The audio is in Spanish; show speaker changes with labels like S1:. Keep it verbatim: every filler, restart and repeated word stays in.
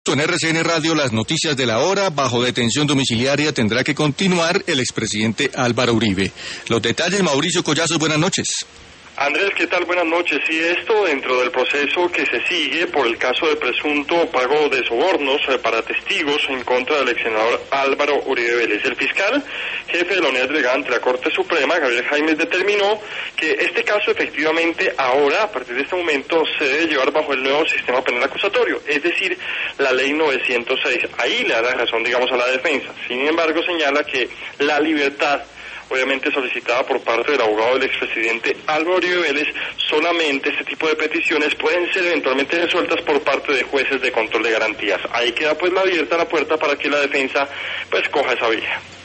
S1: En R C N Radio, las noticias de la hora. Bajo detención domiciliaria tendrá que continuar el expresidente Álvaro Uribe. Los detalles, Mauricio Collazos, buenas noches.
S2: Andrés, ¿qué tal? Buenas noches. Y esto dentro del proceso que se sigue por el caso de presunto pago de sobornos eh, para testigos en contra del ex senador Álvaro Uribe Vélez. El fiscal jefe de la unidad delegada ante la Corte Suprema, Gabriel Jaimes, determinó que este caso efectivamente ahora, a partir de este momento, se debe llevar bajo el nuevo sistema penal acusatorio, es decir, la ley novecientos seis. Ahí le da la razón, digamos, a la defensa. Sin embargo, señala que la libertad, obviamente solicitada por parte del abogado del expresidente Álvaro Uribe Vélez, solamente este tipo de peticiones pueden ser eventualmente resueltas por parte de jueces de control de garantías. Ahí queda pues la abierta la puerta para que la defensa pues coja esa vía.